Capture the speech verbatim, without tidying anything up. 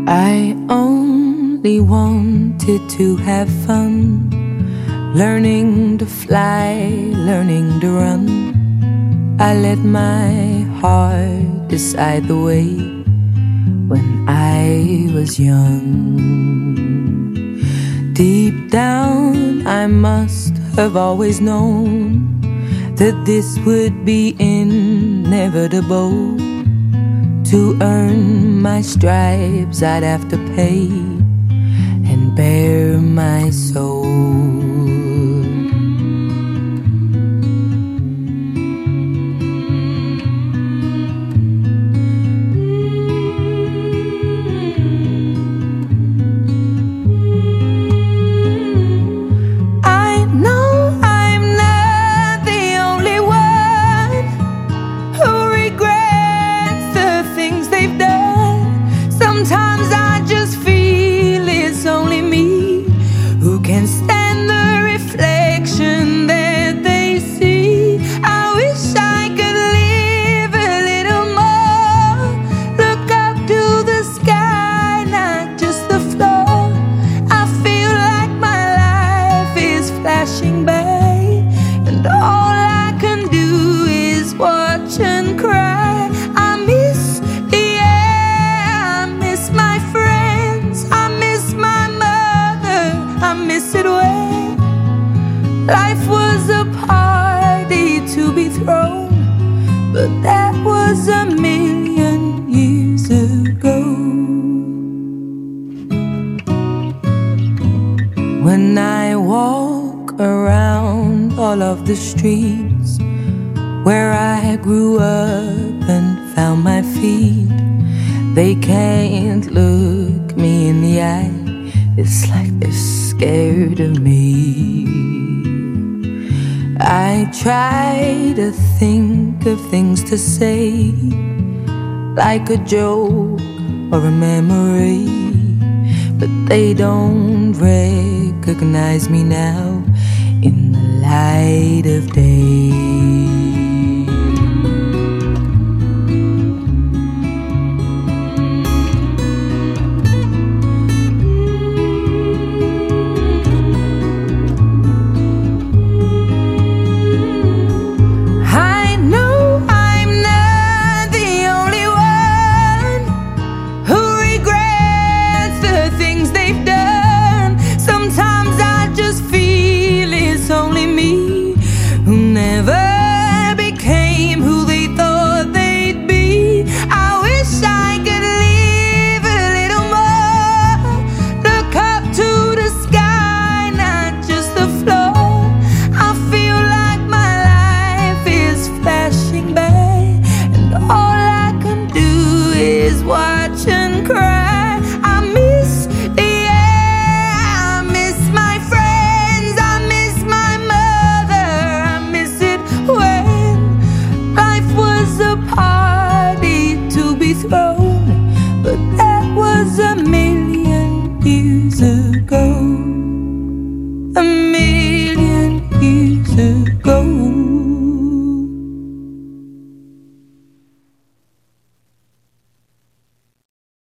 I only wanted to have fun, learning to fly, learning to run. I let my heart decide the way when I was young. Deep down I must have always known that this would be inevitable. To earn my stripes I'd have to pay and bare my soul. Sometimes I just feel it's only me who can stand the reflection that they see. I wish I could live a little more, look up to the sky, not just the floor. I feel like my life is flashing by, and all I can do is watch and cry. Life was a party to be thrown, but that was a million years ago. When I walk around all of the streets where I grew up and found my feet, they can't look me in the eye. It's like they're scared of me. I try to think of things to say, like a joke or a memory, but they don't recognize me now in the light of day. Watch and cry. I miss the air, I miss my friends, I miss my mother, I miss it when life was a party to be thrown, but that was a million years ago. A million years ago.